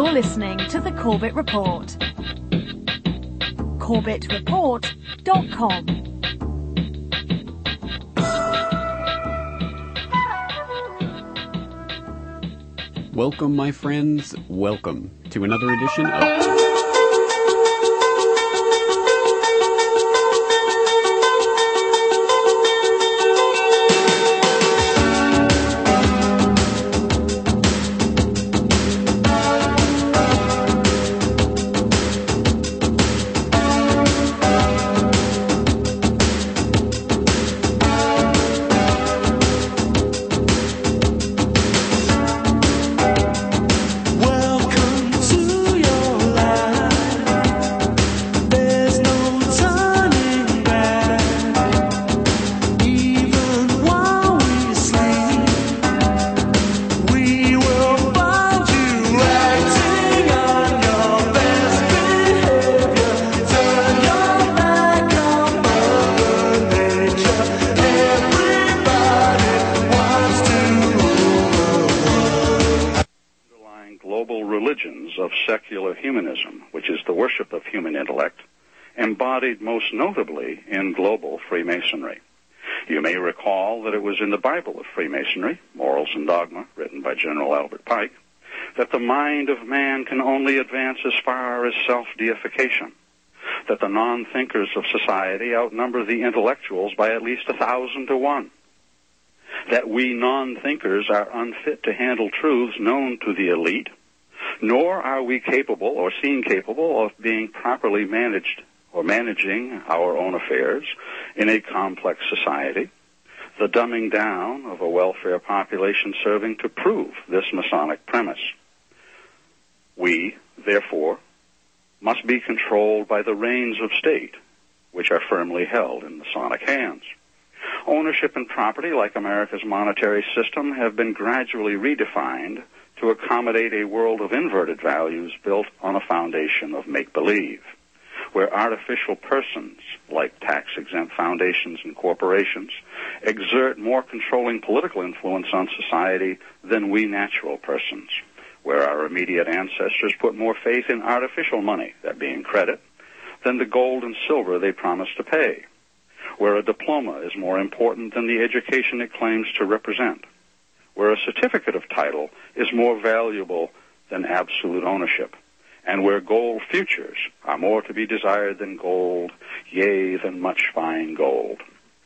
You're listening to The Corbett Report. CorbettReport.com. Welcome, my friends. Welcome to another edition of... most notably in global Freemasonry. You may recall that it was in the Bible of Freemasonry, Morals and Dogma, written by General Albert Pike, that the mind of man can only advance as far as self-deification, that the non-thinkers of society outnumber the intellectuals by at least 1,000 to 1, that we non-thinkers are unfit to handle truths known to the elite, nor are we capable or seen capable of being properly managed or managing our own affairs in a complex society, the dumbing down of a welfare population serving to prove this Masonic premise. We, therefore, must be controlled by the reins of state, which are firmly held in Masonic hands. Ownership and property, like America's monetary system, have been gradually redefined to accommodate a world of inverted values built on a foundation of make-believe, where artificial persons, like tax-exempt foundations and corporations, exert more controlling political influence on society than we natural persons, where our immediate ancestors put more faith in artificial money, that being credit, than the gold and silver they promise to pay, where a diploma is more important than the education it claims to represent, where a certificate of title is more valuable than absolute ownership, and where gold futures are more to be desired than gold, yea, than much fine gold.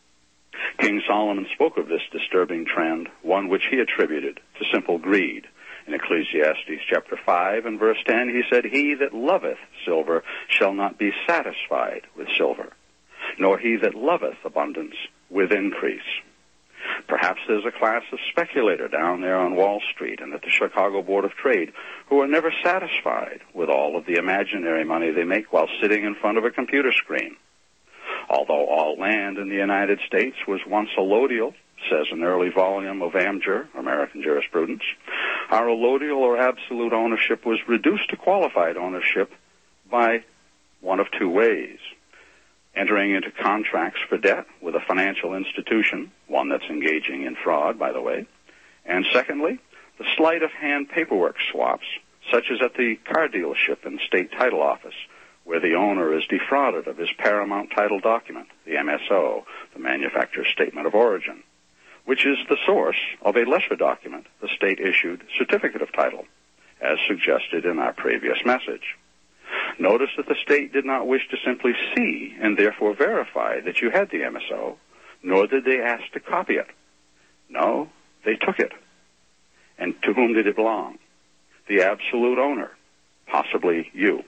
King Solomon spoke of this disturbing trend, one which he attributed to simple greed. In Ecclesiastes chapter 5 and verse 10, he said, "He that loveth silver shall not be satisfied with silver, nor he that loveth abundance with increase." Perhaps there's a class of speculator down there on Wall Street and at the Chicago Board of Trade who are never satisfied with all of the imaginary money they make while sitting in front of a computer screen. Although all land in the United States was once allodial, says an early volume of AmJur, American Jurisprudence, our allodial or absolute ownership was reduced to qualified ownership by one of two ways: entering into contracts for debt with a financial institution, one that's engaging in fraud, by the way, and secondly, the sleight-of-hand paperwork swaps, such as at the car dealership and state title office, where the owner is defrauded of his paramount title document, the MSO, the Manufacturer's Statement of Origin, which is the source of a lesser document, the state-issued Certificate of Title, as suggested in our previous message. Notice that the state did not wish to simply see and therefore verify that you had the MSO, nor did they ask to copy it. No, they took it. And to whom did it belong? The absolute owner, possibly you.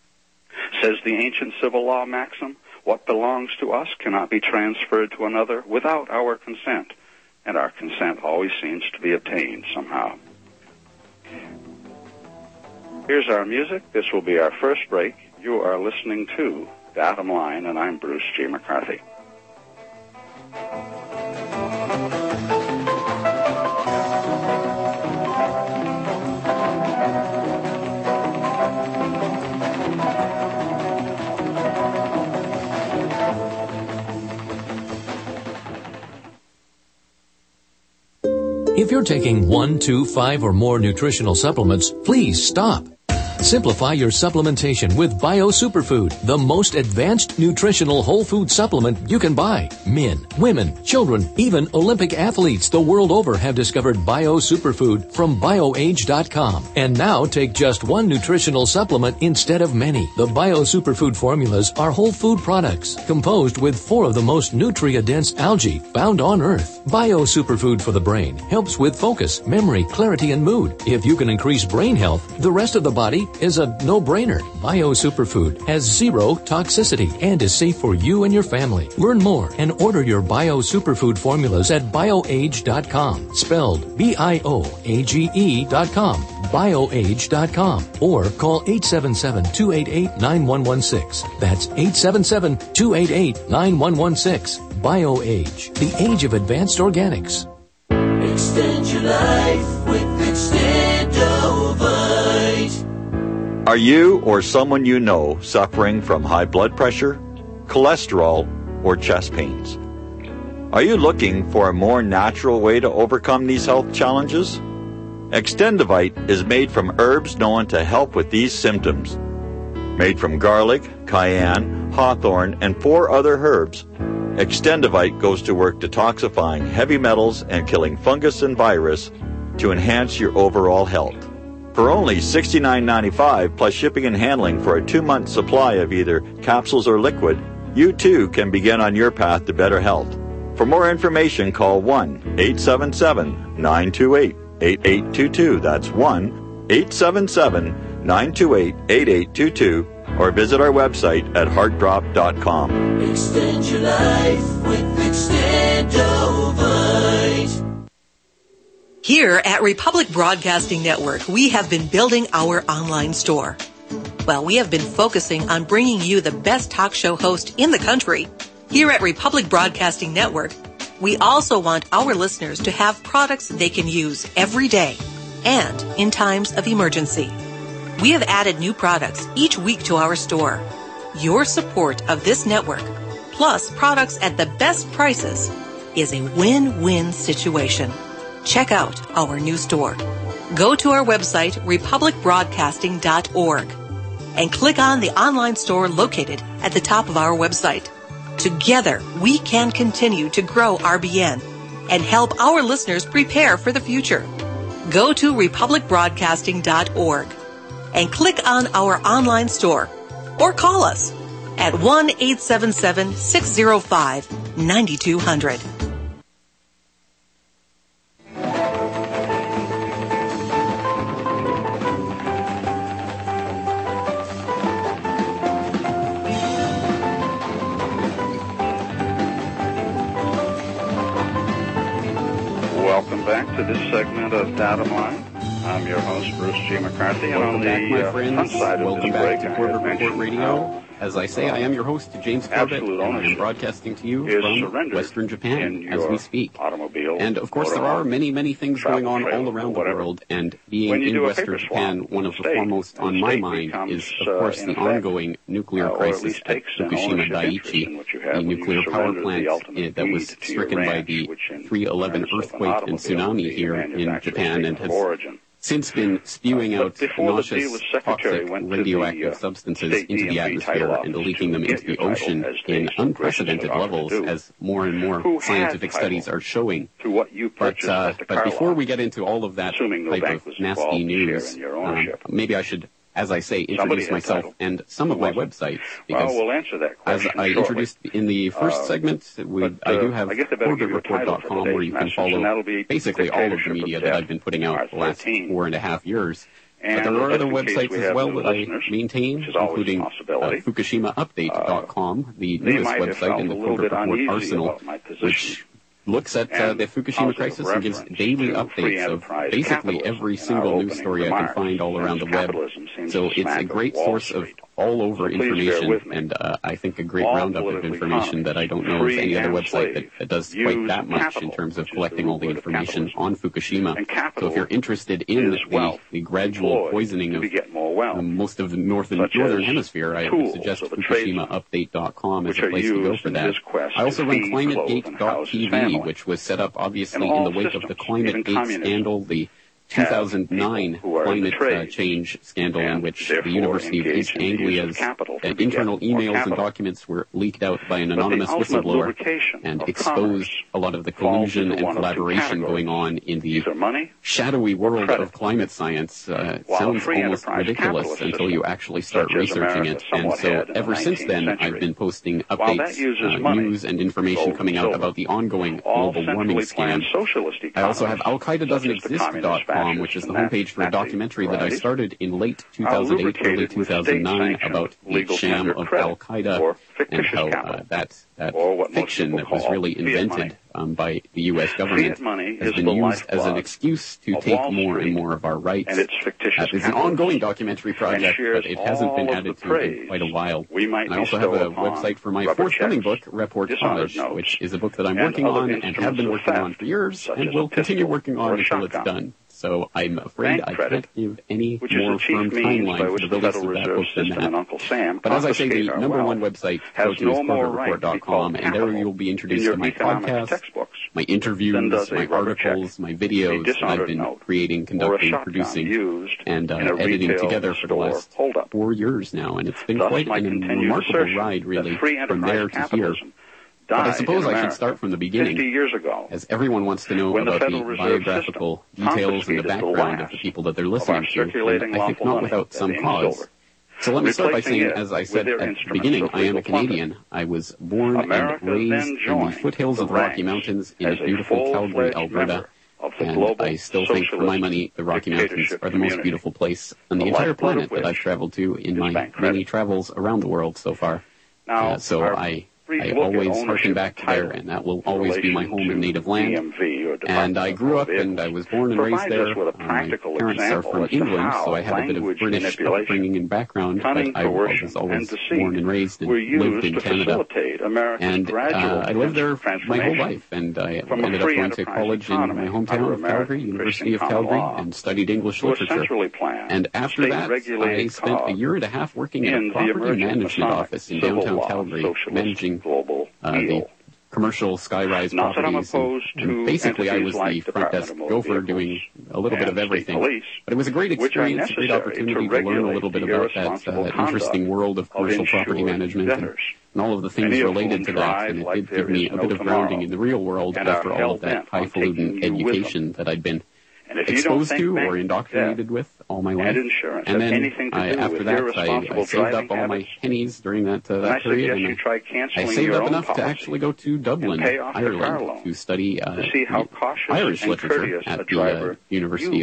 Says the ancient civil law maxim, what belongs to us cannot be transferred to another without our consent, and our consent always seems to be obtained somehow. Here's our music. This will be our first break. You are listening to Bottom Line, and I'm Bruce G. McCarthy. If you're taking 1, 2, 5, or more nutritional supplements, please stop. Simplify your supplementation with Bio Superfood, the most advanced nutritional whole food supplement you can buy. Men, women, children, even Olympic athletes the world over have discovered Bio Superfood from BioAge.com. And now take just one nutritional supplement instead of many. The Bio Superfood formulas are whole food products composed with 4 of the most nutrient-dense algae found on Earth. Bio Superfood for the brain helps with focus, memory, clarity, and mood. If you can increase brain health, the rest of the body is a no-brainer. Bio Superfood has 0 toxicity and is safe for you and your family. Learn more and order your Bio Superfood formulas at BioAge.com, spelled BIOAGE.com, BioAge.com, or call 877-288-9116. That's 877-288-9116. BioAge, the age of advanced organics. Extend your life with Extendovite. Are you or someone you know suffering from high blood pressure, cholesterol, or chest pains? Are you looking for a more natural way to overcome these health challenges? Extendovite is made from herbs known to help with these symptoms. Made from garlic, cayenne, hawthorn, and 4 other herbs, Extendovite goes to work detoxifying heavy metals and killing fungus and virus to enhance your overall health. For only $69.95 plus shipping and handling for a 2-month supply of either capsules or liquid, you too can begin on your path to better health. For more information, call 1-877-928-8822. That's 1-877-928-8822. Or visit our website at heartdrop.com. Extend your life with Extendovite. Here at Republic Broadcasting Network, we have been building our online store. Well, we have been focusing on bringing you the best talk show host in the country. Here at Republic Broadcasting Network, we also want our listeners to have products they can use every day and in times of emergency. We have added new products each week to our store. Your support of this network, plus products at the best prices, is a win-win situation. Check out our new store. Go to our website, republicbroadcasting.org, and click on the online store located at the top of our website. Together, we can continue to grow RBN and help our listeners prepare for the future. Go to republicbroadcasting.org and click on our online store or call us at 1-877-605-9200. Welcome back to this segment of Datum Line. I'm your host, Bruce G. McCarthy, and Welcome back, my friends. Welcome back to Corbett Report Radio. As I say, I am your host, James Corbett, and I am broadcasting to you from Western Japan as we speak. And, of course, there are many, many things going on all around the world, and being in Western Japan, one of the foremost on my mind is, of course, the ongoing nuclear crisis at Fukushima Daiichi, the nuclear power plant that was stricken by the 3/11 earthquake and tsunami here in Japan and has since been spewing out nauseous, toxic, radioactive substances into the atmosphere and leaking them into the ocean in unprecedented levels, as more and more scientific studies are showing. But before we get into all of that type of nasty news, maybe I should, as I say, introduce myself and some of my websites, because as I introduced in the first segment, I do have CorbettReport.com, where you can follow basically all of the media that I've been putting out the last 4.5 years. But there are other websites as well that I maintain, including FukushimaUpdate.com, the newest website in the Corbett Report arsenal, which looks at the Fukushima crisis and gives daily updates of basically every single news story I can find all around the web. So it's a great source of all-over information, and I think a great roundup of information that I don't know of any other website that does quite that much in terms of collecting all the information on Fukushima. So if you're interested in the gradual poisoning of most of the northern hemisphere, I would suggest FukushimaUpdate.com as a place to go for that. I also run ClimateGate.tv, which was set up obviously in the wake of the ClimateGate scandal, the 2009 climate change scandal in which the University of East Anglia's internal emails and documents were leaked out by an anonymous whistleblower and exposed a lot of the collusion and collaboration going on in the shadowy world of climate science. Sounds almost ridiculous until you actually start researching it. And so ever since then, I've been posting updates, news and information coming out about the ongoing global warming scam. I also have AlQaeda.doesn't-exist.com, which is the homepage for a documentary that I started in late 2008, early 2009 about the sham of Al-Qaeda and how that fiction that was really invented by the U.S. government has been used as an excuse to take more and more of our rights. It's an ongoing documentary project, but it hasn't been added to in quite a while. And I also have a website for my forthcoming book, Reportage, which is a book that I'm working on and have been working on for years and will continue working on until it's done. So I'm afraid I can't give any more firm timeline for the release of that book than that. But as I say, the number one website to go to is CorbettReport.com, and there you'll be introduced to my podcasts, my interviews, my articles, my videos that I've been creating, conducting, producing, and editing together for the last 4 years now. And it's been quite a remarkable ride, really, from there to here. But I suppose I should start from the beginning, 50 years ago, as everyone wants to know about the biographical details and the background of the people that they're listening to, and I think not without some cause. So let me start by saying, as I said at the beginning, I am a Canadian. I was born and raised in the foothills of the Rocky Mountains in beautiful Calgary, Alberta. And I still think, for my money, the Rocky Mountains are the most beautiful place on the entire planet that I've traveled to in my many travels around the world so far. So I always harken back there, and that will always be my home and native land. And I grew up and I was born and raised there. My parents are from England, so I had a bit of British upbringing and background, but I was always born and raised and lived in Canada. And I lived there my whole life, and I ended up going to college in my hometown of Calgary, University of Calgary, and studied English literature. And after that, I spent a year and a half working in a property management office in downtown Calgary, managing the commercial skyrise properties, and basically I was the front desk gopher doing a little bit of everything. But it was a great experience, a great opportunity to learn a little bit about that interesting world of commercial property management and all of the things related to that, and it did give me a bit of grounding in the real world after all of that highfalutin education that I'd been exposed to or indoctrinated with all my life. And then after that, I saved up all my pennies during that period, and I saved up enough to actually go to Dublin, Ireland, to study Irish literature at the University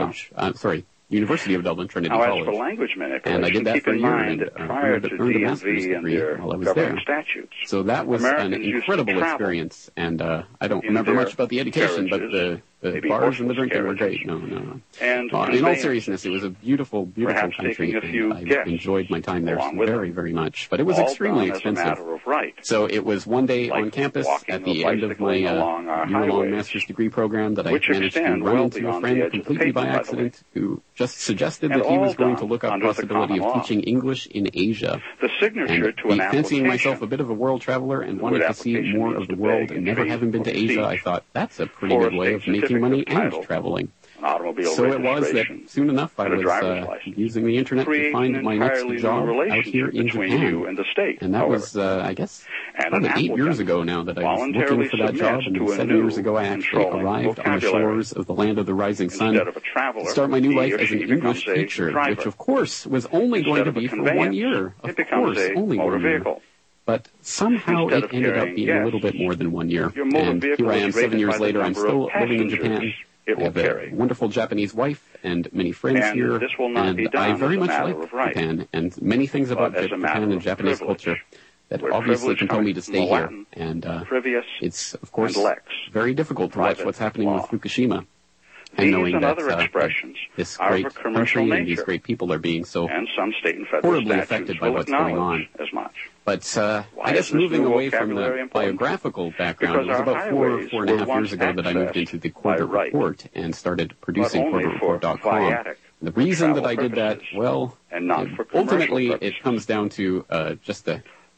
of Dublin, Trinity College. And I did that for a year and earned a master's degree while I was there. So that was an incredible experience, and I don't remember much about the education, but the bars and the drinking were great. No. In all seriousness, it was a beautiful, beautiful country, and I enjoyed my time there very, very much. But it was extremely expensive. So it was one day on campus at the end of my year-long master's degree program that I managed to run into a friend completely by accident who just suggested that he was going to look up the possibility of teaching English in Asia. And fancying myself a bit of a world traveler and wanting to see more of the world and never having been to Asia, I thought, that's a pretty good way of making money and traveling. So it was that soon enough I was using the internet to find my next job out here in Japan. And that was, I guess, probably 8 years ago now that I was looking for that job, and 7 years ago I actually arrived on the shores of the land of the rising sun to start my new life as an English teacher, which of course was only going to be for 1 year. Of course, only 1 year. But somehow it ended up being a little bit more than 1 year. And here I am 7 years later, I'm still living in Japan. I have a wonderful Japanese wife and many friends here, and I very much like Japan, and many things about Japan and Japanese culture that obviously compel me to stay here. And it's, of course, very difficult to watch what's happening with Fukushima, and knowing that this great country and these great people are being so horribly affected by what's going on. But I guess moving away from the biographical background, it was about 4.5 years ago that I moved into the Corbett Report and started producing CorbettReport.com. The reason that I did that, well, ultimately it comes down to just a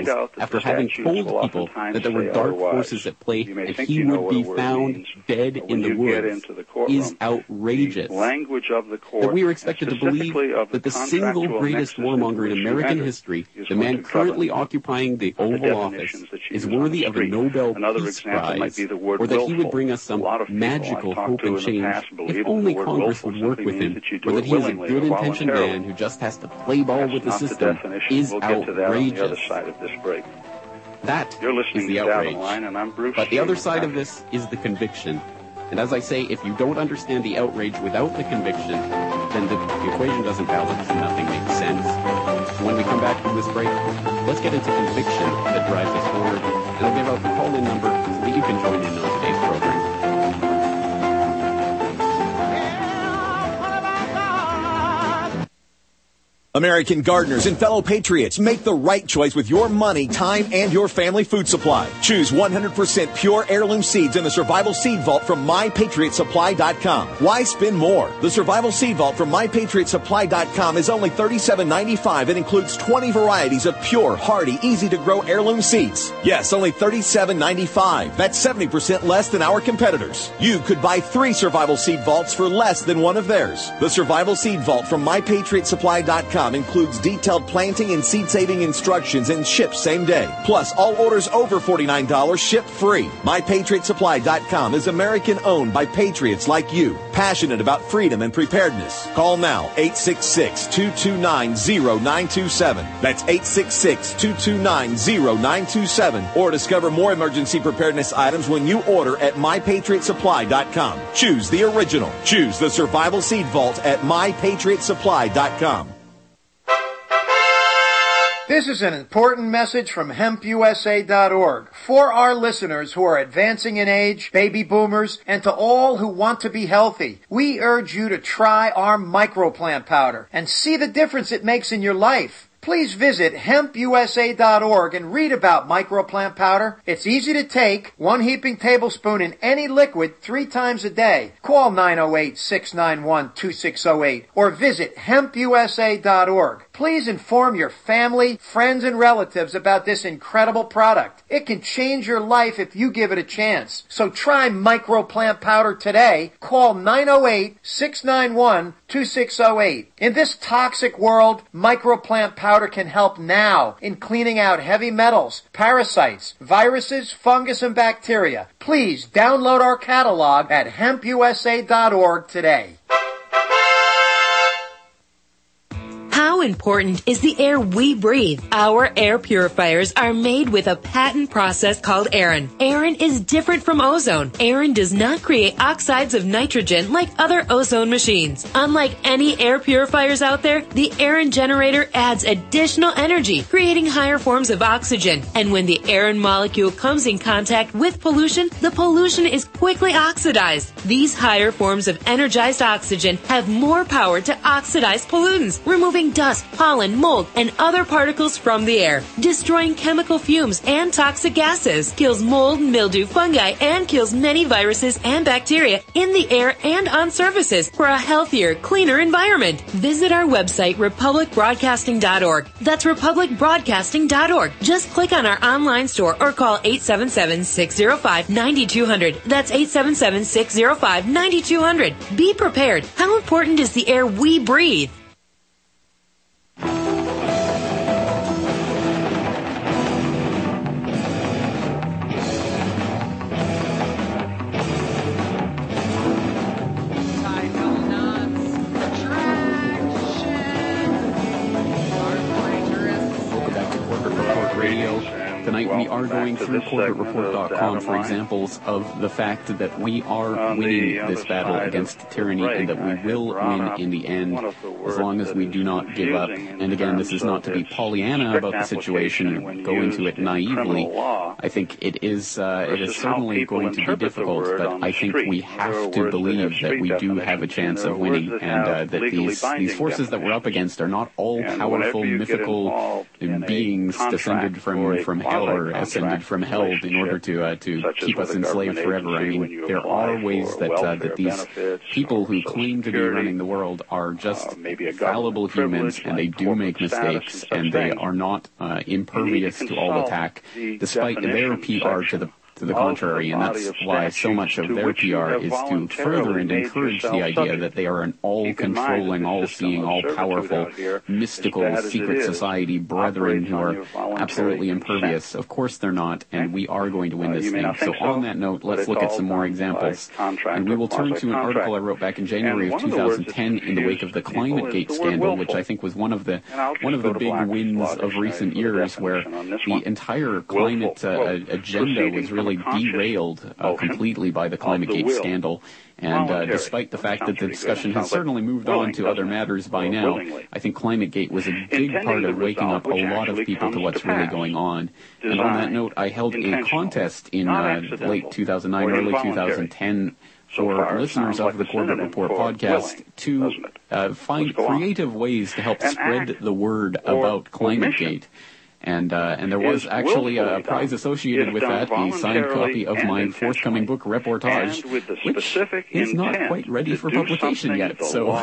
find out that after having told people that there were dark forces at play and he would be found dead in the woods is outrageous. The language of the court, that we are expected to believe that the single greatest warmonger in American history, the man currently occupying the Oval Office, is worthy of a Nobel Peace Prize, or that he would bring us some magical hope and change if only Congress would work with him, or that he is a good-intentioned man who just has to play ball with the system, is outrageous. That is the outrage. But the other side of this is the conviction. And as I say, if you don't understand the outrage without the conviction, then the equation doesn't balance and nothing makes sense. When we come back from this break, let's get into conviction that drives us forward, and I'll give out the call-in number so that you can join in on today's program. American gardeners and fellow patriots, make the right choice with your money, time, and your family food supply. Choose 100% pure heirloom seeds in the Survival Seed Vault from MyPatriotSupply.com. Why spend more? The Survival Seed Vault from MyPatriotSupply.com is only $37.95 and includes 20 varieties of pure, hardy, easy-to-grow heirloom seeds. Yes, only $37.95. That's 70% less than our competitors. You could buy 3 Survival Seed Vaults for less than one of theirs. The Survival Seed Vault from MyPatriotSupply.com includes detailed planting and seed-saving instructions and ships same day. Plus, all orders over $49 ship free. MyPatriotSupply.com is American-owned by patriots like you, passionate about freedom and preparedness. Call now, 866-229-0927. That's 866-229-0927. Or discover more emergency preparedness items when you order at MyPatriotSupply.com. Choose the original. Choose the Survival Seed Vault at MyPatriotSupply.com. This is an important message from HempUSA.org for our listeners who are advancing in age, baby boomers, and to all who want to be healthy. We urge you to try our microplant powder and see the difference it makes in your life. Please visit HempUSA.org and read about microplant powder. It's easy to take, 1 heaping tablespoon in any liquid 3 times a day. Call 908-691-2608 or visit HempUSA.org. Please inform your family, friends, and relatives about this incredible product. It can change your life if you give it a chance. So try microplant powder today. Call 908-691-2608. In this toxic world, microplant powder can help now in cleaning out heavy metals, parasites, viruses, fungus, and bacteria. Please download our catalog at HempUSA.org today. How important is the air we breathe? Our air purifiers are made with a patent process called Aeron. Aeron is different from ozone. Aeron does not create oxides of nitrogen like other ozone machines. Unlike any air purifiers out there, the Aeron generator adds additional energy, creating higher forms of oxygen. And when the Aeron molecule comes in contact with pollution, the pollution is quickly oxidized. These higher forms of energized oxygen have more power to oxidize pollutants, removing dust, pollen, mold, and other particles from the air, destroying chemical fumes and toxic gases, kills mold, mildew, fungi, and kills many viruses and bacteria in the air and on surfaces for a healthier, cleaner environment. Visit our website, republicbroadcasting.org. That's republicbroadcasting.org. Just click on our online store or call 877-605-9200. That's 877-605-9200. Be prepared. How important is the air we breathe? Tonight we are going through CorbettReport.com for examples of the fact that we are winning this battle against tyranny and that we will win in the end as long as we do not give up. And again, this is not to be Pollyanna about the situation and go into it naively. I think it is certainly going to be difficult, but I think we have to believe that we do have a chance of winning and that these forces that we're up against are not all powerful, mythical beings descended from hell or ascended from hell in order to keep us enslaved forever. I mean, there are ways that these people who claim to be running the world are just fallible humans, and they do make mistakes, and they are not impervious to all attack, despite their PR to the contrary, and that's why so much of their PR is to further and encourage the idea that they are an all-controlling, all-seeing, all-powerful, mystical, secret society brethren who are absolutely impervious. Of course they're not, and we are going to win this thing. So on that note, let's look at some more examples. And we will turn to an article I wrote back in January of 2010 in the wake of the ClimateGate scandal, which I think was one of the big wins of recent years, where the entire climate agenda was really essentially derailed completely by the ClimateGate scandal. And despite the fact that the discussion has certainly moved on to other matters by now, I think ClimateGate was a big part of waking up a lot of people to what's really going on. And on that note, I held a contest in late 2009, early 2010 for listeners of the Corbett Report podcast to find creative ways to help spread the word about ClimateGate. And there was actually a prize associated with that, the signed copy of my forthcoming book, Reportage, which is not quite ready for publication yet. So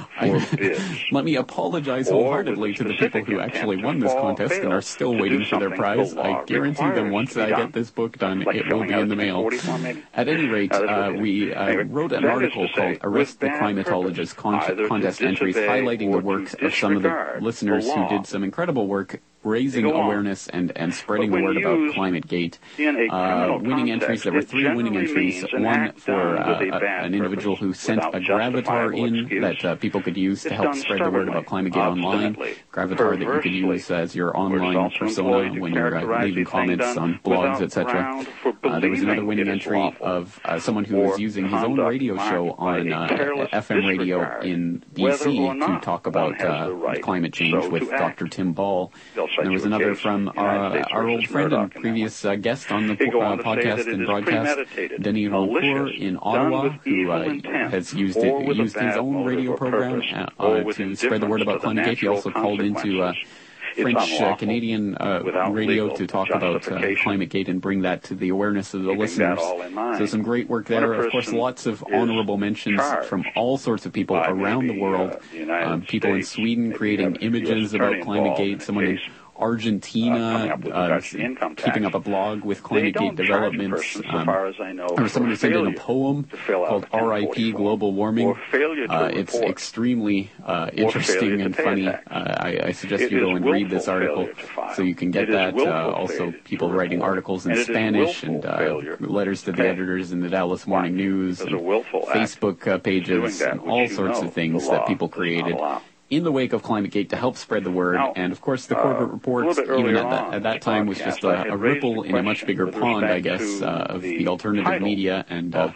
let me apologize wholeheartedly to the people who actually won this contest and are still waiting for their prize. I guarantee them once I get this book done, it will be in the mail. At any rate, we wrote an article called Arrest the Climatologist Contest Entries, highlighting the work of some of the listeners who did some incredible work raising awareness and spreading the word about ClimateGate. Winning entries, there were 3 winning entries. One for an individual who sent a Gravatar in that people could use to help spread the word about ClimateGate online. Gravatar that you could use as your online persona when you're leaving comments on blogs, etc. There was another winning entry of someone who was using his own radio show on FM radio in D.C. to talk about climate change with Dr. Tim Ball. And there was another from our old friend and previous guest on the podcast and broadcast, Denis Rancourt in Ottawa, who has used his own radio program to spread the word about ClimateGate. He also called into French-Canadian radio to talk about ClimateGate and bring that to the awareness of the listeners. So some great work there. Of course, lots of honorable mentions from all sorts of people around the world. People in Sweden creating images about ClimateGate, someone in Argentina, keeping up a blog with ClimateGate developments. There was someone who sent in a poem called R.I.P. Global Warming. It's extremely interesting and funny. I suggest you go and read this article so you can get that. Also, people writing articles in Spanish and letters to the editors in the Dallas Morning News, and Facebook pages, and all sorts of things that people created in the wake of ClimateGate to help spread the word. And of course the Corbett Report, even at that time, was just a ripple in a much bigger pond, I guess, of the alternative media.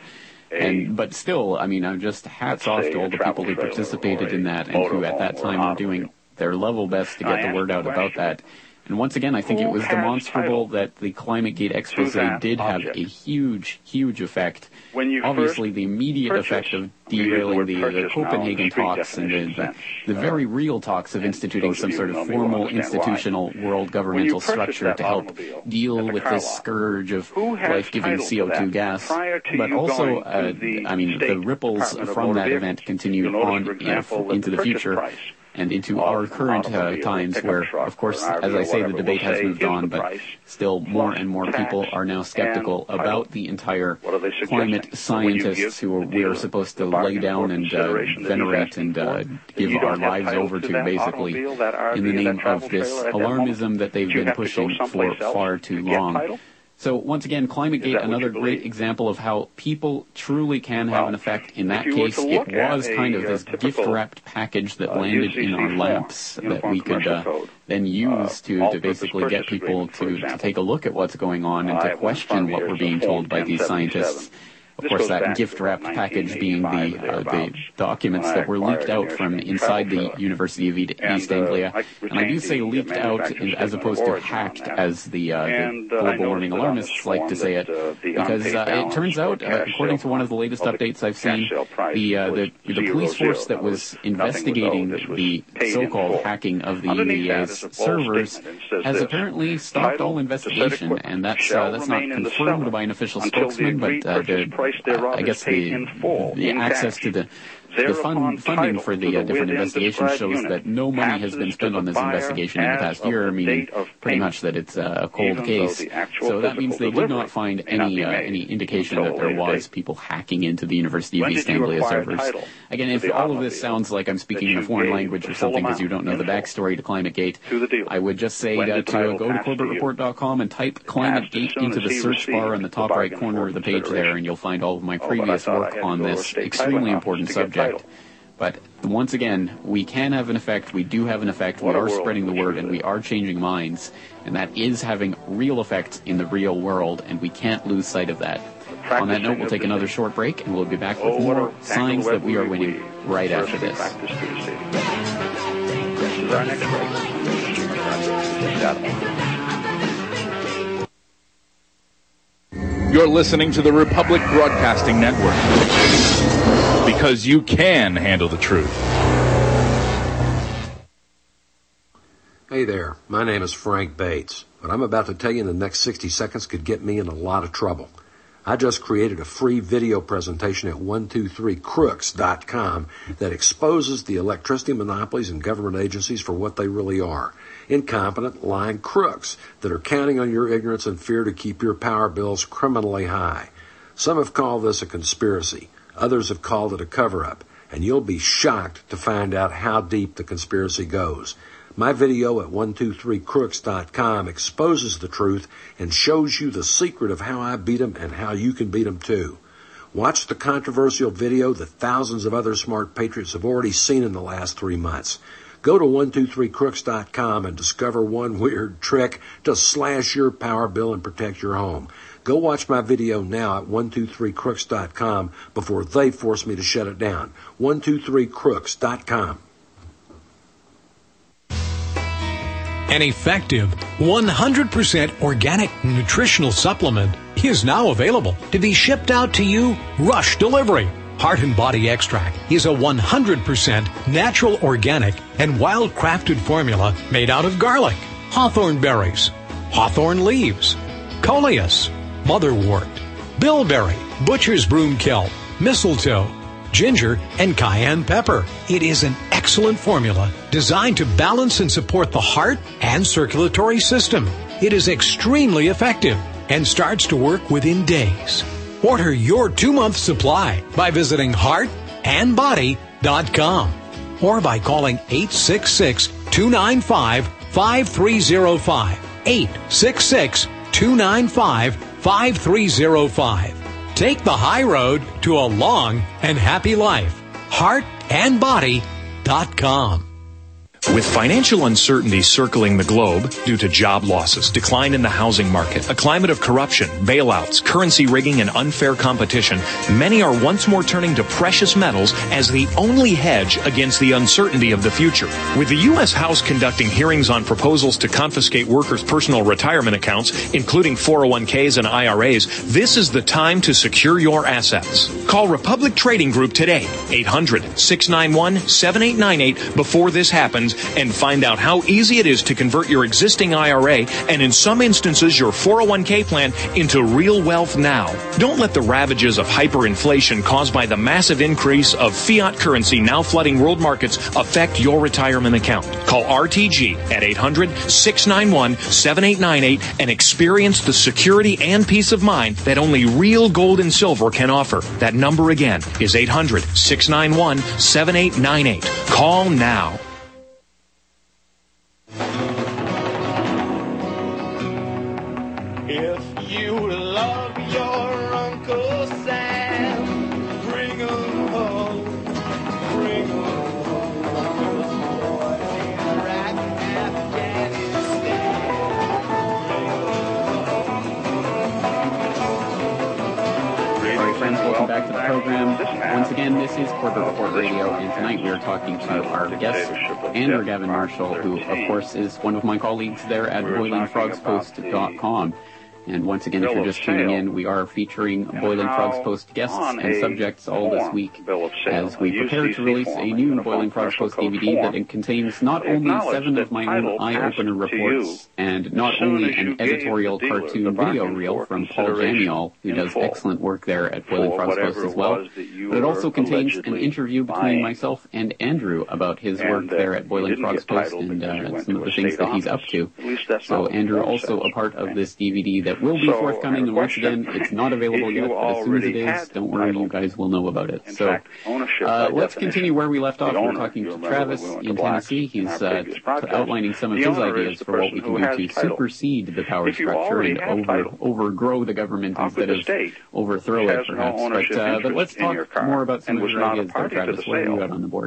But still, I mean, I'm just hats off to all the people who participated in that and who at that time were doing their level best to get the word out about that. And once again, I think it was demonstrable that the ClimateGate expose did have a huge, huge effect. Obviously, the immediate effect of derailing the Copenhagen talks and the very real talks of instituting some sort of formal institutional world governmental structure to help deal with this scourge of life-giving CO2 gas. But also, I mean, the ripples from that event continue on into the future and into our current times where, of course, as I say, the debate has moved on, but still more and more people are now skeptical about the entire climate scientists who we are supposed to lay down and venerate and give our lives over to, basically, in the name of this alarmism that they've been pushing for far too long. So once again, ClimateGate, another great example of how people truly can have an effect. In that case, it was kind of this gift-wrapped package that landed in our laps that we could then use to basically get people to take a look at what's going on and to question what we're being told by these scientists. Of course, that gift-wrapped package being the documents that were leaked out from inside the University of East Anglia. And I do say leaked out as opposed to hacked, as the global warming alarmists like to say it, because it turns out, according to one of the latest updates I've seen, the police force that was investigating the so-called hacking of the EVA's servers has apparently stopped all investigation, and that's not confirmed by an official spokesman, but I guess the access to the funding for the different investigations shows that no money has been spent on this investigation in the past year, meaning pretty much that it's a cold case. So that means they did not find any indication that there was people hacking into the University of East Anglia servers. Again, if all of this sounds like I'm speaking in a foreign language or something because you don't know the backstory to ClimateGate, I would just say to go to CorbettReport.com and type ClimateGate into the search bar on the top right corner of the page there, and you'll find all of my previous work on this extremely important subject. But once again, we can have an effect. We do have an effect. We are spreading the word, and we are changing minds. And that is having real effects in the real world, and we can't lose sight of that. On that note, we'll take another short break, and we'll be back with more signs that we are winning right after this. This is our next break. You're listening to the Republic Broadcasting Network, because you can handle the truth. Hey there, my name is Frank Bates. What I'm about to tell you in the next 60 seconds could get me in a lot of trouble. I just created a free video presentation at 123crooks.com that exposes the electricity monopolies and government agencies for what they really are. Incompetent, lying crooks that are counting on your ignorance and fear to keep your power bills criminally high. Some have called this a conspiracy. Others have called it a cover-up. And you'll be shocked to find out how deep the conspiracy goes. My video at 123crooks.com exposes the truth and shows you the secret of how I beat them and how you can beat them too. Watch the controversial video that thousands of other smart patriots have already seen in the last 3 months. Go to 123crooks.com and discover one weird trick to slash your power bill and protect your home. Go watch my video now at 123crooks.com before they force me to shut it down. 123crooks.com. An effective 100% organic nutritional supplement is now available to be shipped out to you rush delivery. Heart and Body Extract is a 100% natural, organic, and wild-crafted formula made out of garlic, hawthorn berries, hawthorn leaves, coleus, motherwort, bilberry, butcher's broomkill, mistletoe, ginger, and cayenne pepper. It is an excellent formula designed to balance and support the heart and circulatory system. It is extremely effective and starts to work within days. Order your 2-month supply by visiting heartandbody.com or by calling 866-295-5305. 866-295-5305. Take the high road to a long and happy life. Heartandbody.com. With financial uncertainty circling the globe due to job losses, decline in the housing market, a climate of corruption, bailouts, currency rigging, and unfair competition, many are once more turning to precious metals as the only hedge against the uncertainty of the future. With the U.S. House conducting hearings on proposals to confiscate workers' personal retirement accounts, including 401ks and IRAs, this is the time to secure your assets. Call Republic Trading Group today, 800-691-7898 before this happens, and find out how easy it is to convert your existing IRA and in some instances your 401k plan into real wealth now. Don't let the ravages of hyperinflation caused by the massive increase of fiat currency now flooding world markets affect your retirement account. Call RTG at 800-691-7898 and experience the security and peace of mind that only real gold and silver can offer. That number again is 800-691-7898. Call now. If you love your Uncle Sam, bring him home, bring him home. Uncle's boy in Iraq and Afghanistan. All right, friends, welcome back to the program. Once again, this is Corbett Report Radio, and tonight we are talking to our guest, Andrew Gavin Marshall, who, of course, is one of my colleagues there at BoilingFrogsPost.com. And once again, if you're just tuning in, we are featuring Boiling Frogs Post guests and subjects all this week as we prepare to release a new Boiling Frogs Post DVD that contains not only 7 of my own eye-opener reports and not only an editorial cartoon video reel from Paul Jamiel, who does excellent work there at Boiling Frogs Post as well, but it also contains an interview between myself and Andrew about his work there at Boiling Frogs Post and some of the things that he's up to. So Andrew also a part of this DVD that will be forthcoming, and once again, it's not available yet, but as soon as it is, don't worry, you guys will know about it. So let's continue where we left off. We're talking to Travis in Tennessee. He's outlining some of his ideas for what we can do to supersede the power structure and overgrow the government instead of overthrow it, perhaps. But let's talk more about some of your ideas there, Travis. What have you got on the board?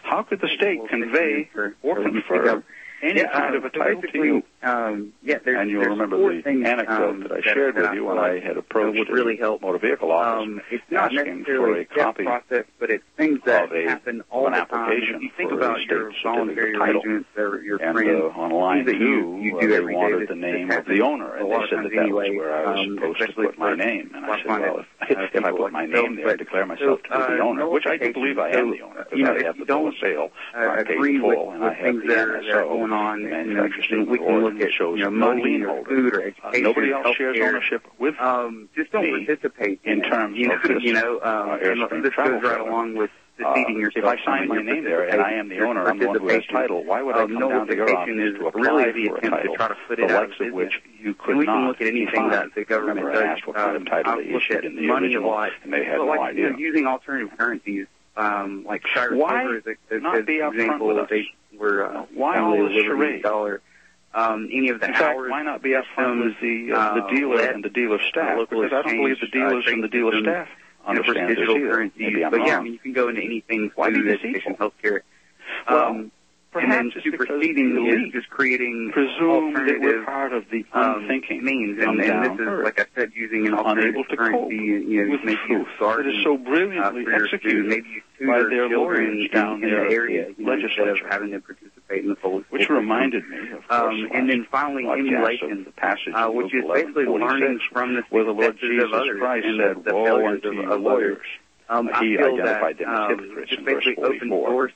How could the state convey or confer any kind of a title to you? And you'll remember the anecdote that I shared with you when I had approached the motor vehicle office it's not asking for a copy process, but it's things that happen all an the application time. If you think for about a your state voluntary title. arrangements or your And friends, on line that 2, you do they every day, wanted the name of the owner, and they said that was where I was supposed to put my name. And I said, well, if I put my name there, I declare myself to be the owner, which I do believe I am the owner, because I have the bill of sale, I paid in full, and I have the NSO, the manufacturer statement of origin, that shows no lien holder. Food or education, nobody else shares ownership with just don't participate in terms of this Airstream this travel goes right along with defeating yourself. If I sign my name there and I am the owner, I'm the one who has title, why would I come down to your office to apply for a title, the likes of which you could not look at anything that the government does. Asked what kind of title they issued in the original, and they had no idea. Using alternative currencies, like Cyrus Why Silver is not be upfront with us? Why all this charade? Any of the in fact, why not be upfront with the dealer and the dealer staff? Because I don't believe the dealers and the dealer staff understand this either. Maybe I'm wrong. Yeah, I mean, you can go into anything, food, education, healthcare. Perhaps it's superseding is just creating presume that we're part of the unthinking means, and this is, like I said, using an alternative currency, with truth that is so brilliantly executed by their lawyers down in there the area, legislature, instead of having to participate in the full. Which reminded me, of course, and then finally emulation, the passage which is basically learning from the where the Lord successes Jesus of others Christ and said, the "Woe failures unto you of lawyers." He identified them as hypocrites in verse 44. Woe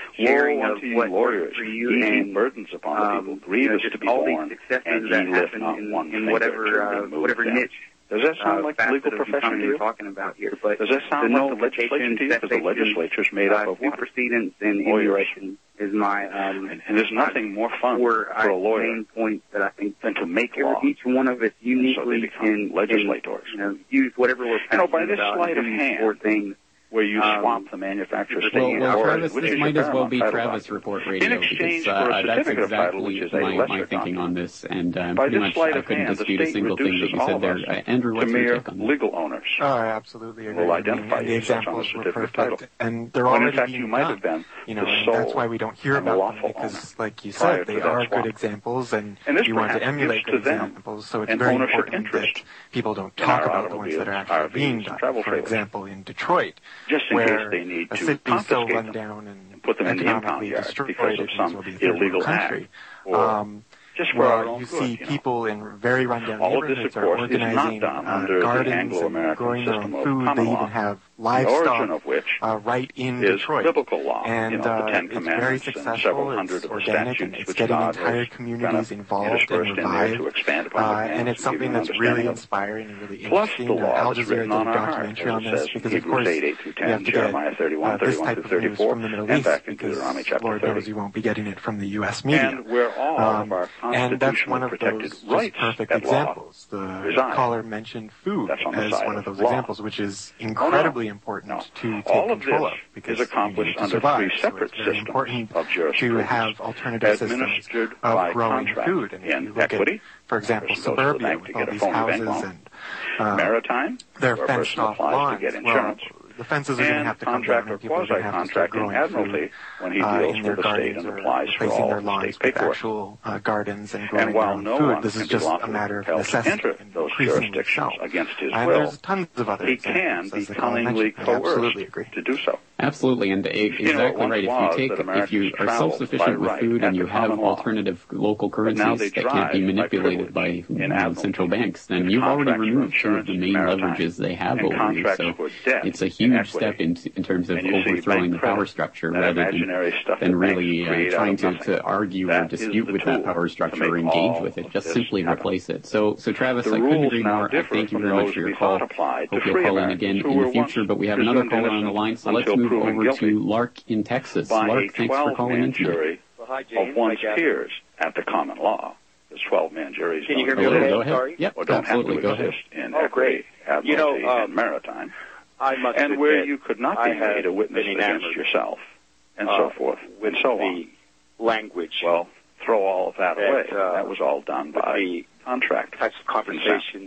unto you lawyers, ye burdens upon the people, grievous to be borne, and ye lift not one finger to remove them. Niche. Does that sound like the legal profession to you? Talking about here, but does that sound like the legislature to you? Because the legislature's made up of what? Precedence and emulation is my and there's nothing more fun for a lawyer main point that I think than to make law. Each one of us uniquely so they become legislators. Use whatever we're passionate by this sleight of hand, things. Where you swamp the manufacturer's statement. Well, Travis, this might as well be Travis Report Radio. In exchange because, for a that's certificate of title, exactly which is a lesser thinking on this, and by pretty this much sleight I of couldn't hand, dispute a single thing that you said there. Andrew, what's your take on that? Legal owners. Oh, I absolutely agree. Will identify the examples were perfect, and they're already in fact, being you might done. have been And that's why we don't hear about them, because, like you said, they are good examples, and you want to emulate good examples. So it's very important that people don't talk about the ones that are actually being done. For example, in Detroit, where a city so run down and put them in the impound yard because of some illegal act, or just for our own you good, see people in very rundown all of this, neighborhoods of are course, organizing is not done under gardens the Anglo-American and growing their own system of food. common They law, even have the origin livestock of which right in is Detroit. biblical law, and the Ten it's very Commandments and successful. several hundred It's of the organic, statutes and it's which getting God entire has communities involved and interspersed in there to revived. expand upon the And it's something that's really inspiring and really interesting. Al Jazeera did a documentary on this because, of course, you have to get this type of news from the Middle East because Lord knows you won't be getting it from the U.S. media. And where all of our and that's one of protected those rights perfect at examples. The caller mentioned food as one of those examples, which is incredibly important to take control of because is accomplished under survive. three separate So it's very important of to have alternative systems of growing food. And if you look at, for example, suburbia with all these houses and maritime, they're fenced off lawns. Well, the fences are going to have to come down, and people are going to have to start growing food in their gardens or replacing their lawns with actual gardens and growing their own food. This is just a matter of necessity and increasing itself. And there's tons of other examples, as the caller mentioned. I absolutely agree. To do so. Absolutely, and exactly right. If you are self-sufficient with food and you have alternative local currencies that can't be manipulated by central banks, then you've already removed two of the main leverages they have over you. So it's a huge step in terms of overthrowing the power structure rather than really trying to argue or dispute with that power structure or engage with it. Just simply replace it. So Travis, I couldn't agree more. Thank you very much for your call. Hope you'll call in again in the future. But we have another caller on the line, so let's move over to Lark in Texas. Lark, thanks for calling in today. Of one's peers at the common law. There's 12-man juries. Can you hear me okay? Go ahead. Sorry? Yep, or don't absolutely. have to exist in equity, admiralty, and maritime. And where you could not be made a witness against yourself, and so forth, and so on. Language. Well, throw all of that away. That was all done by the contract. Types of compensation that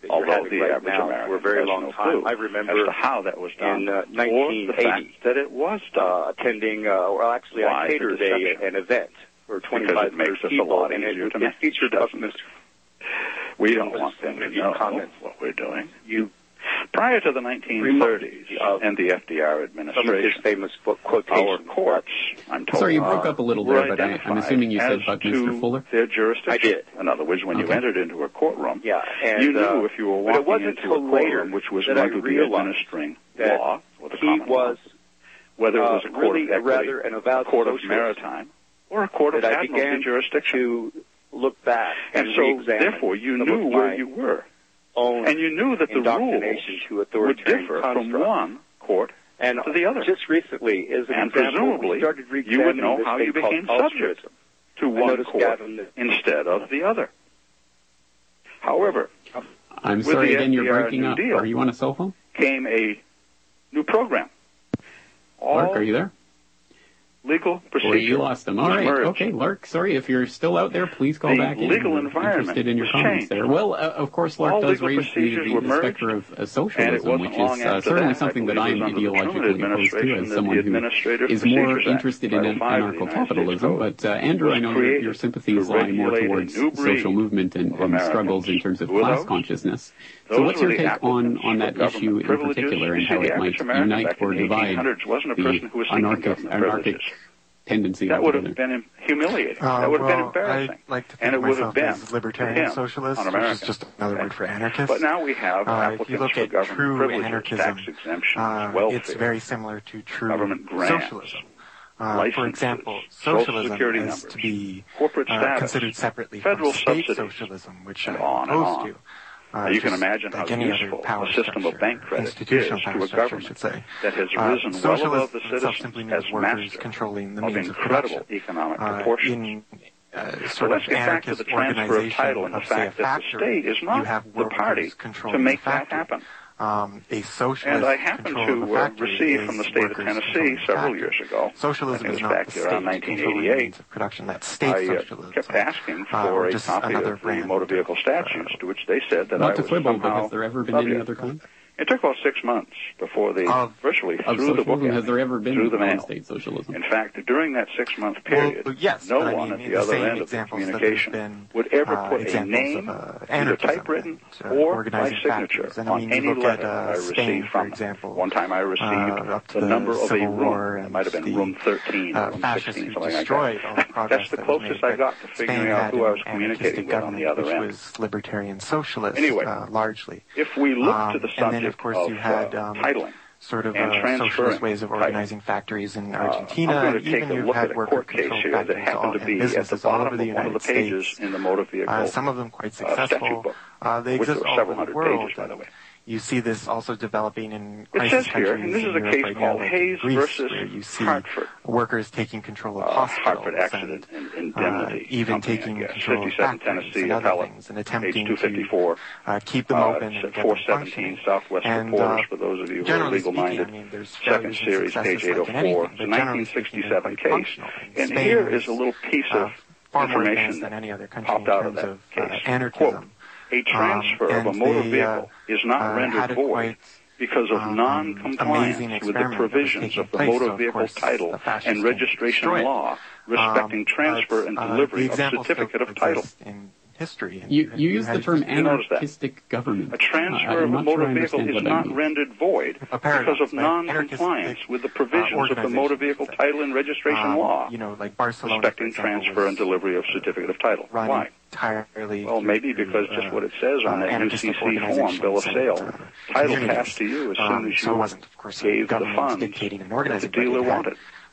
although the average American for a very long time. I remember as to how that was done, in 1980 that it was done. Attending, I catered an event for 25 people, and it featured Mr. We don't want them to know what we're doing. Prior to the 1930s and the FDR administration, some of his famous quotations, our courts, I'm told, sorry, you broke up a little there, but I'm assuming you said Buckminster Fuller? Their jurisdiction. I did. In other words, when you entered into a courtroom, and, you knew if you were walking into a courtroom which was going to be administering law or the common law, whether it was a court of equity, a court of maritime, or a court of admiralty jurisdiction. To look back and so, therefore, you knew where you were. And you knew that the rules would differ from one court to the other. Just recently, as an and example, presumably, you would know how you became subject to one court instead of the other. However, I'm sorry, again, you're breaking up. Are you on a cell phone? Came a new program. Lark, are you there? Legal procedure. Or you lost them. All right. Okay, Lark, sorry. If you're still out there, please call back in. The legal environment interested in your comments there. Well, of course, Lark does raise the specter of socialism, which is certainly something that I'm ideologically opposed to as someone who is more interested in anarcho-capitalism. But, Andrew, I know your sympathies lie more towards social movement and struggles in terms of class consciousness. So what's your take on that issue in particular and how it might unite or divide the anarchic tendency? That would have been humiliating. That would have been embarrassing. I like to think of myself as libertarian socialist, which is just another word for anarchist. But now we have if you look at true anarchism, it's very similar to true socialism. For example, socialism is to be considered separately from state socialism, which I'm opposed to. You can imagine how useful a system of bank credit is to a government that has risen well above the citizens as master of incredible economic proportions. So let's get back to the transfer of title and the fact that the state is not the party to make that happen. And I happened to receive from the state of Tennessee several years ago, socialism is not back around 1988, of production, that's state socialism. I kept asking for a copy of the motor vehicle statutes, to which they said that I was somehow but has there ever been any other kind? It took about 6 months before they virtually threw the book at me. Has there ever been through the mail. State socialism? In fact, during that 6-month period, no one at the other end of the communication would ever put a name, either typewritten or by signature, on any letter I received from them. One time I received the number of a room. It might have been room 13 or room 16, something like that. That's the closest I got to figuring out who I was communicating with on the other end. Which was libertarian socialist, anyway, largely. If we look to the subject of course, you had titling sort of socialist ways of organizing factories in Argentina. Even you had worker-controlled factories and businesses all over the United States. In the motor vehicle, some of them quite successful. They exist all over the world. By the way. You see this also developing in crisis countries. And this is a case called Hayes versus where you see Hartford. Workers taking control of hospitals and indemnity even taking control of factories and other things, and attempting to keep them open and get them functioning. Southwest Reporters, for those of you who are legal-minded, second series, page 804. It's a 1967 case. And here is a little piece of information that popped out of that case. Anarchism. A transfer of a motor vehicle is not rendered void because of non-compliance with the provisions of the motor vehicle title and registration law respecting transfer and delivery of certificate of title. History. You use the term anarchistic government. A transfer of a motor vehicle is not rendered void because of non-compliance with the provisions of the motor vehicle title and registration law like Barcelona, respecting transfer and delivery of certificate of title. Why? Well, maybe because just what it says on that UCC form, bill of sale, title passed to you as soon as you gave the funds that the dealer wanted.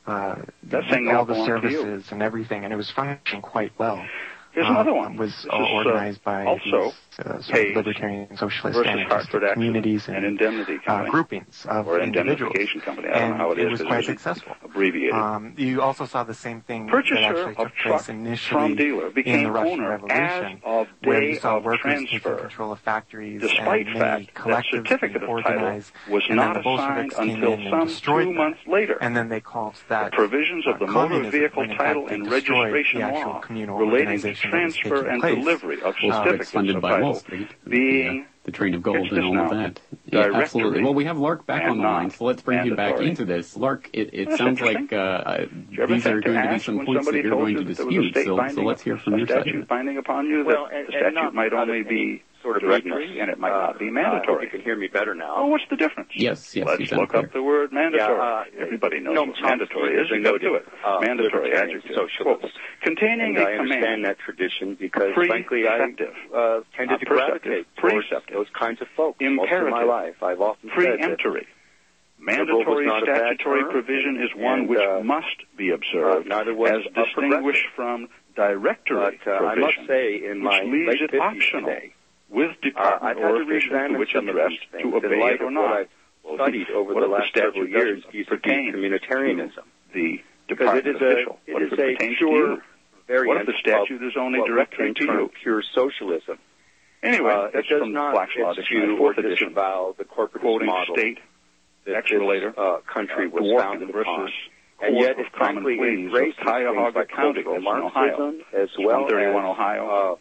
That's saying all the services and everything, and it was functioning quite well. Here's another one. Was organized by also these libertarian socialist communities and indemnity groupings of individuals. Company. I don't know how it was quite successful. Abbreviated. You also saw the same thing Purchaser that actually took place initially from dealer became in the Russian owner Revolution, as of where day you saw of workers taking transfer, control of factories despite and fact that certificate of title was not assigned until some 2 months later. And then they called that the provisions of the motor vehicle title and registration law relating to transfer and delivery of certificates of title Wall Street, being the train of gold and all of that. Yeah, absolutely. Well, we have Lark back on the line, so let's bring him back into this. Lark, it sounds like these are going to be some points that you're going to dispute, so let's hear from your side. Statute binding upon you, the statute might only be sort of directory, and it might not be mandatory. You can hear me better now. Oh, what's the difference? Yes. Let's look up the word mandatory. Everybody knows what mandatory is. You go to it. Mandatory adjective. Socialist. Containing a command. I understand that tradition because, frankly, I tended to gravitate towards those kinds of folks most of my life. I've often said that mandatory statutory provision is one which must be observed as distinguished from directory provision, I must say, in my late 50s today, with department or official to which addressed to obey it or not. Studied over the last several years vis-a-vis communitarianism. The department official. What if it pertains to you? What if the statute is only directory to you? Pure socialism. Anyway, that's from Black's Law Dictionary, 4th edition. The corporate quoting model state ex-relator country was founded upon. And yet, it's frankly embraced Cuyahoga County, that's in Ohio, as well 131 Ohio,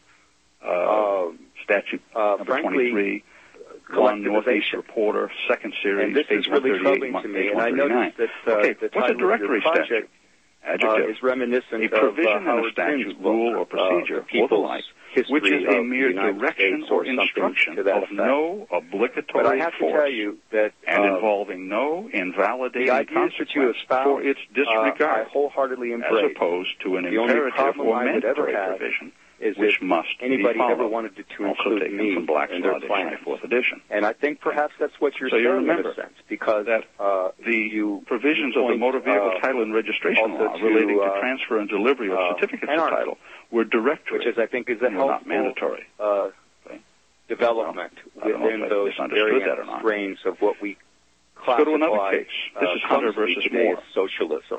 statute number 23, one Northeast Reporter, second series, page 138, page 139. Okay, what's a directory statute? Adjective. Is reminiscent a provision in a statute, rule, or procedure, or the like, which is a mere direction or instruction of no obligatory force and involving no invalidating consequence for its disregard, as opposed to an imperative or mandatory provision, which must anybody be followed. Ever wanted to include me from Black's in Law their plan. Dictionary, 4th edition. And I think perhaps that's what you're saying in a sense, because that the provisions of the Motor Vehicle Title and Registration Law relating to transfer and delivery of certificates of title were directory, which is, I think, is a helpful not mandatory development within those various strains of what we classify. Let's go to another case. This is Hunter versus Moore. Socialism.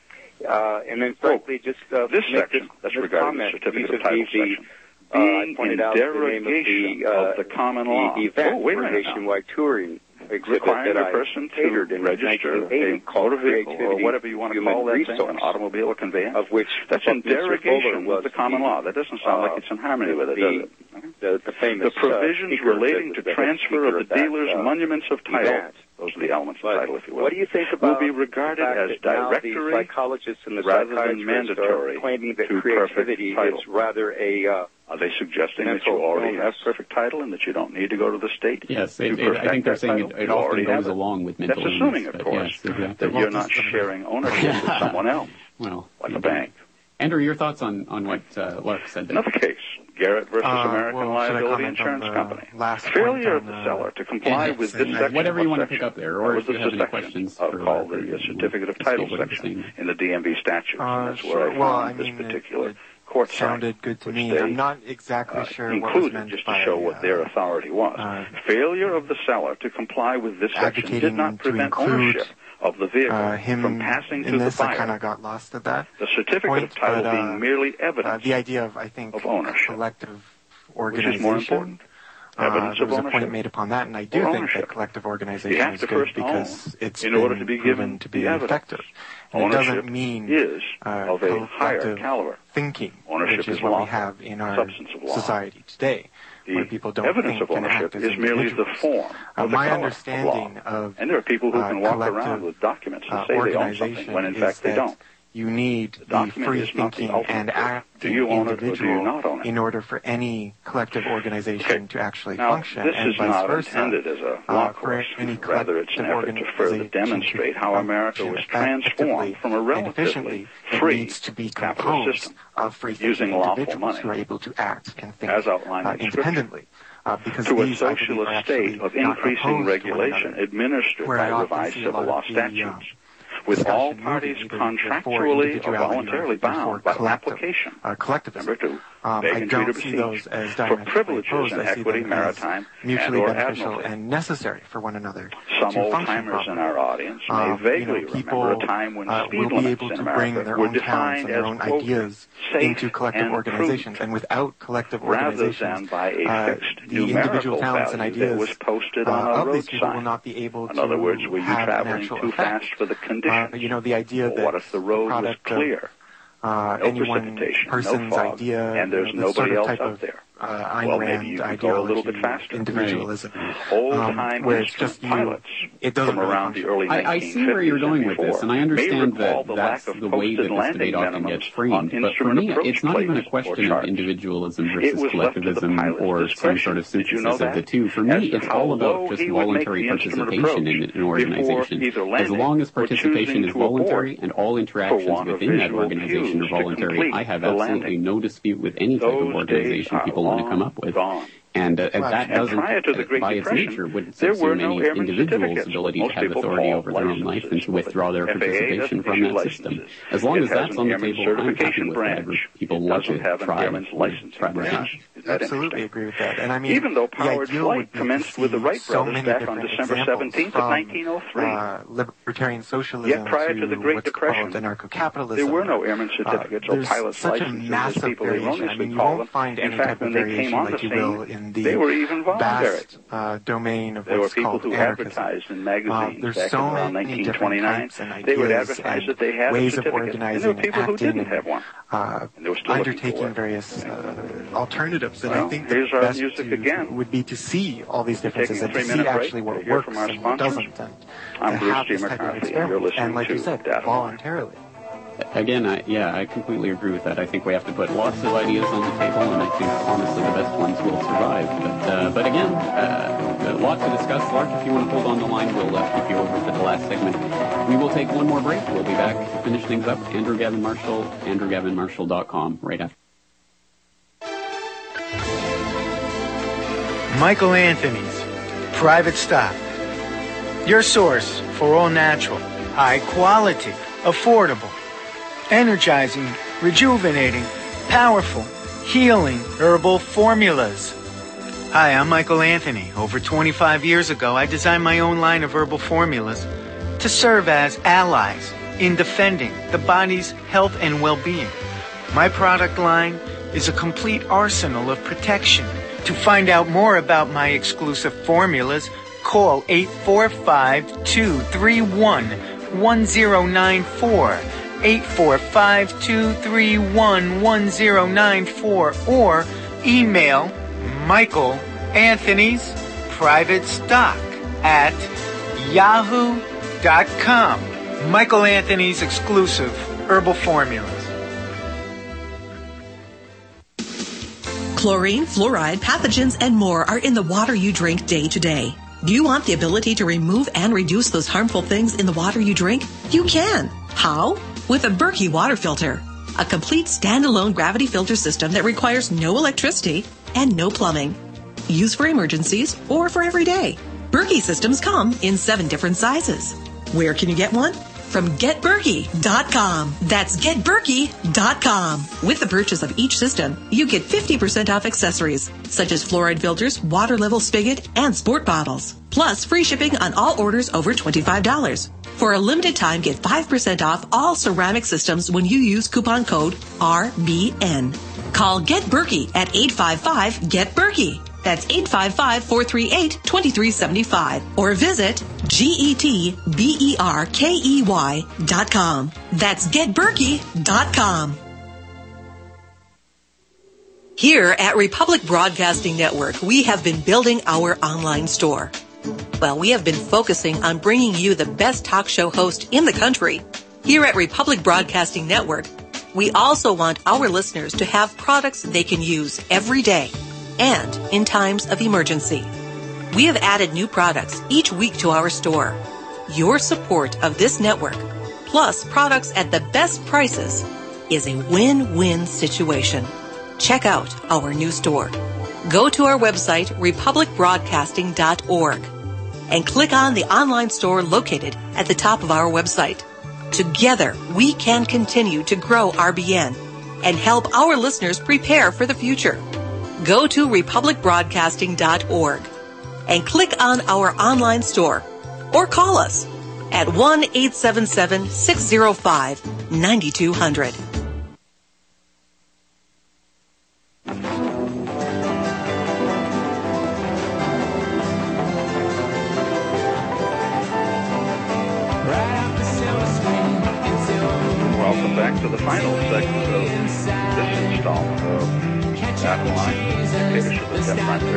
And then, frankly, just this section, that's regarding the certificate of title section, being in derogation of the common law. The event for nationwide touring exhibit requiring that a person to register a motor vehicle or whatever you want to call that thing, an automobile or conveyance, of which that's in derogation of the common law. That doesn't sound like it's in harmony with it, does it? The famous the provisions relating to transfer of the dealer's monuments of title, those are the elements of title, if you will, what do you think about will be regarded as directory psychologists and the rather than mandatory claiming that to creativity perfect title. Is rather a are they suggesting that you already have perfect title and that you don't need to go to the state? Yes, I think they're saying it often goes along with mental illness. That's assuming, of course, that you're not sharing ownership with someone else, like a bank. Andrew, your thoughts on what Lark said there? Another case, Garrett versus American Liability Insurance Company. Failure of the seller to comply with this section. Whatever you want to pick up there, or if you have any questions. Called the Certificate of Title section in the DMV statute. That's where I found this particular court sounded good to me. I'm not exactly sure what was meant just to show what their authority was. Failure of the seller to comply with this section did not prevent ownership of the vehicle from passing to the buyer. I kind of got lost at that. The certificate of title being merely evidence the idea of, I think, of ownership, collective organization. Which is more important. Evidence there was of a point made upon that, and I do think that collective organization is good because it's in order to be given to be effective. And it doesn't mean is of a higher caliber. Thinking, ownership which is what we have in our society today, where people don't think and act as individuals. Is merely the form of my understanding of and there are people who can walk around with documents and say they own something when in fact they don't. You need the free thinking and acting individual in order for any collective organization to actually function, and vice versa. This is not intended as a law course. Rather, it's an effort to further demonstrate how America was transformed from a relatively free capitalist system using lawful money, who are able to act and think as outlined in independently. Because to a socialist state of increasing regulation administered by revised civil law statutes, with all parties contractually or voluntarily bound by application. Number two, I don't see those as for privileges in equity, maritime, mutually and/or beneficial admiralty. and necessary for one another. Some old-timers in our audience may vaguely remember a time when speed limits in America were defined as, quote, ideas into collective organizations, and without collective organizations, rather than by a fixed the individual talents and ideas that was posted on a of road these people sign. will not be able in other words, were you have traveling too effect. fast for the conditions? The idea that what if the road was clear? no any one person's no fog, idea, and there's nobody else out there. Ayn Rand ideology, go a little bit faster. Individualism, old-time where it's just pilots it doesn't from around the early 1950s. I see where you're going with this, and I understand that that's the way that this debate often gets framed. But for me, it's not even a question of individualism versus collectivism or some sort of synthesis of the two. For me, it's all about just voluntary participation in an organization. As long as participation is voluntary and all interactions within that organization are voluntary, I have absolutely no dispute with any type of organization people want to come up with. And that doesn't, by its nature, would subsume any individual's ability to have authority over their own life and to withdraw their participation from that system. As long as that's on the table, I'm happy with whatever people want to try that. Absolutely agree with that. And I mean, even though powered flight commenced with the Wright brothers back on December 17th of 1903. Libertarian socialism, yet prior to the Great Depression, anarcho-capitalism, there were no airman certificates or pilot's licenses, as people erroneously call them. In fact, when they came on the scene, they were even voluntary. Domain of there were people who advertised in magazines back in around 1929. They would advertise that they had a certificate, and there were people who didn't have one. And they were still undertaking various alternatives. And well, I think here's our music again. Would be to see all these differences and to see actually what works and what doesn't. And I'm Bruce G. McCarthy, and you're listening and like to you said, Data voluntarily. Again, I completely agree with that. I think we have to put lots of ideas on the table, and I think, honestly, the best ones will survive. But again, a lot to discuss. Lark, if you want to hold on the line, we'll keep you over for the last segment. We will take one more break. We'll be back to finish things up. Andrew Gavin Marshall, AndrewGavinMarshall.com, right after. Michael Anthony's Private Stock. Your source for all natural, high quality, affordable, energizing, rejuvenating, powerful, healing herbal formulas. Hi, I'm Michael Anthony. Over 25 years ago, I designed my own line of herbal formulas to serve as allies in defending the body's health and well-being. My product line is a complete arsenal of protection. To find out more about my exclusive formulas, call 845-231-1094, 845-231-1094, or email Michael Anthony's Private Stock at yahoo.com. Michael Anthony's exclusive herbal formulas. Chlorine, fluoride, pathogens, and more are in the water you drink day to day. Do you want the ability to remove and reduce those harmful things in the water you drink? You can. How? With a Berkey water filter. A complete standalone gravity filter system that requires no electricity and no plumbing. Used for emergencies or for every day. Berkey systems come in 7 different sizes. Where can you get one? From GetBerkey.com. That's GetBerkey.com. With the purchase of each system, you get 50% off accessories, such as fluoride filters, water level spigot, and sport bottles. Plus, free shipping on all orders over $25. For a limited time, get 5% off all ceramic systems when you use coupon code RBN. Call GetBerkey at 855-GET-BERKEY. That's 855-438-2375. Or visit GetBerkey.com. That's GetBerkey.com. Here at Republic Broadcasting Network, we have been building our online store. Well, we have been focusing on bringing you the best talk show host in the country. Here at Republic Broadcasting Network, we also want our listeners to have products they can use every day and in times of emergency. We have added new products each week to our store. Your support of this network, plus products at the best prices, is a win-win situation. Check out our new store. Go to our website, republicbroadcasting.org, and click on the online store located at the top of our website. Together, we can continue to grow RBN and help our listeners prepare for the future. Go to republicbroadcasting.org and click on our online store or call us at 1-877-605-9200. Welcome back to the final segment of this installment of Adam Line, dictatorship of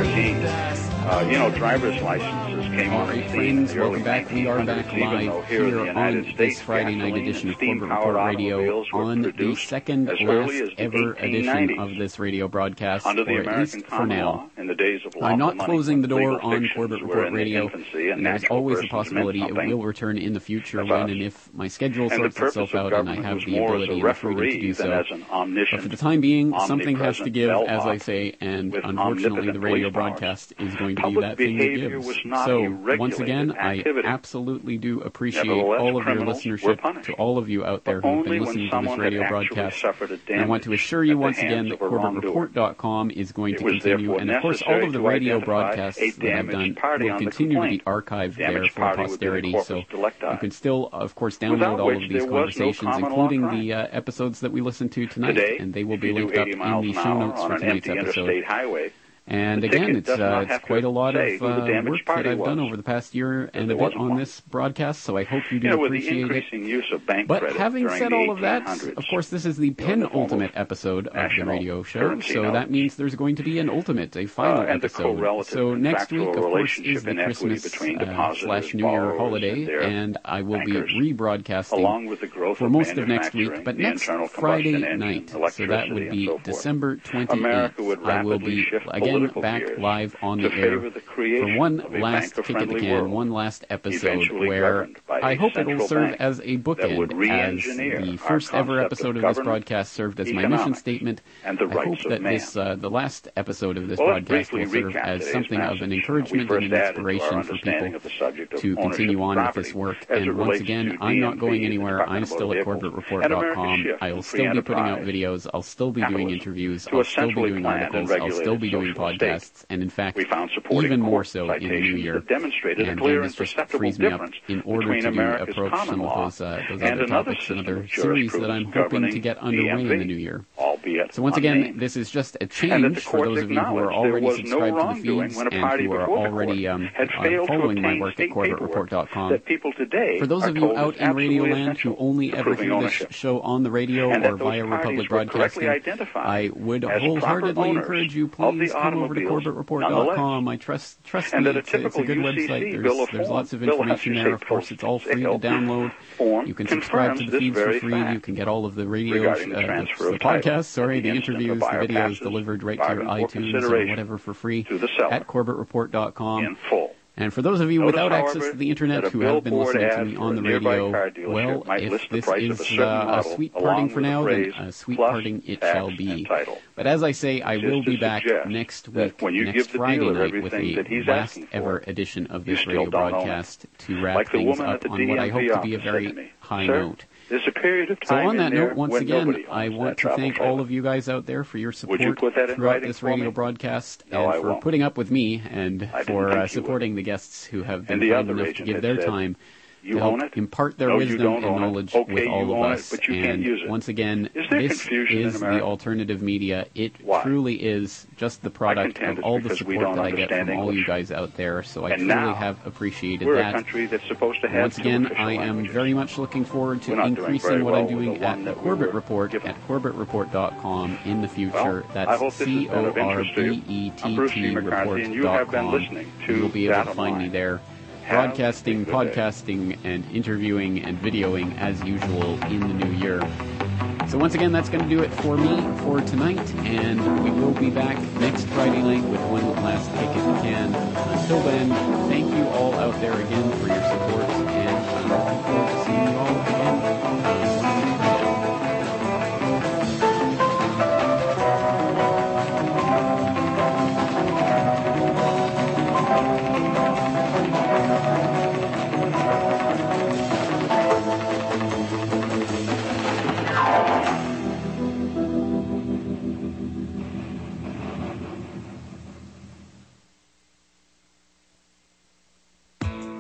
Prime 13. Driver's licenses came on the scene in the early 1900s. We are back live here on this Friday night edition of Corbett Report Radio on the second last ever edition of this radio broadcast, under the or at least for now. In the days of I'm not closing the door on Corbett Report Radio, and there's always a possibility it will return in the future when and if my schedule sorts itself out and I have the ability and the freedom to do so. But for the time being, something has to give, as I say, and unfortunately the radio broadcast is going to be that thing that gives. So, once again, I absolutely do appreciate all of your listenership, to all of you out there who have been listening to this radio broadcast. And I want to assure you once again that CorbettReport.com is going to continue, and of course all of the radio broadcasts that I've done will continue to be archived there for posterity, so you can still, of course, download all of these conversations, including the episodes that we listened to tonight, and they will be linked up in the show notes for tonight's episode. And again, it's quite a lot of work that I've done over the past year and a bit on this broadcast, so I hope you do appreciate it. But having said all of that, of course, this is the penultimate episode of the radio show, so that means there's going to be an ultimate, a final episode. So next week, of course, is the Christmas / New Year holiday, and I will be rebroadcasting for most of next week, but next Friday night, so that would be December 28th, I will be, again, back live on the air for one last kick at the can, one last episode where I hope it will serve as a bookend, as the first ever episode of this broadcast served as my mission statement. I hope that this, the last episode of this broadcast will serve as something of an encouragement and an inspiration for people to continue on with this work. And once again, I'm not going anywhere. I'm still at CorbettReport.com. I will still be putting out videos. I'll still be doing interviews. I'll still be doing articles. I'll still be doing podcasts, and in fact, even more so in the new year. And this just frees me up in order to approach some of those other topics and other series that I'm hoping to get underway in the new year. So once again, this is just a change for those of you who are already subscribed to the feeds and who are already following my work at CorbettReport.com. For those of you out in Radioland who only ever hear this show on the radio or via Republic Broadcasting, I would wholeheartedly encourage you, please come over to CorbettReport.com. I trust me, it's a good website. There's lots of information there. Of course, it's all free to download. You can subscribe to the feeds for free. You can get all of the radio, the podcasts, the interviews, the videos delivered right to your iTunes or whatever for free at CorbettReport.com. And for those of you without access to the internet who have been listening to me on the radio, well, if this is a sweet parting for now, then a sweet parting it shall be. But as I say, I will be back next week, next Friday night, with a last ever edition of this radio broadcast to wrap things up on what I hope to be a very high note. There's a period of time so on that note, once again, I want to thank all of you guys out there for your support throughout this radio broadcast and for putting up with me and for supporting the guests who have been kind enough to give their time to help impart their wisdom and knowledge with all of us. And once again, this is the alternative media. It truly is just the product of all the support that I get from all you guys out there, so I truly have appreciated that. Once again, I am very much looking forward to increasing what I'm doing at the Corbett Report at CorbettReport.com in the future. That's CORBETT report.com. You will be able to find me there, broadcasting, podcasting, and interviewing and videoing as usual in the new year. So once again, that's going to do it for me for tonight, and we will be back next Friday night with one last kick if we can. Until then, thank you all out there again for your support, and I'm looking forward to seeing you all again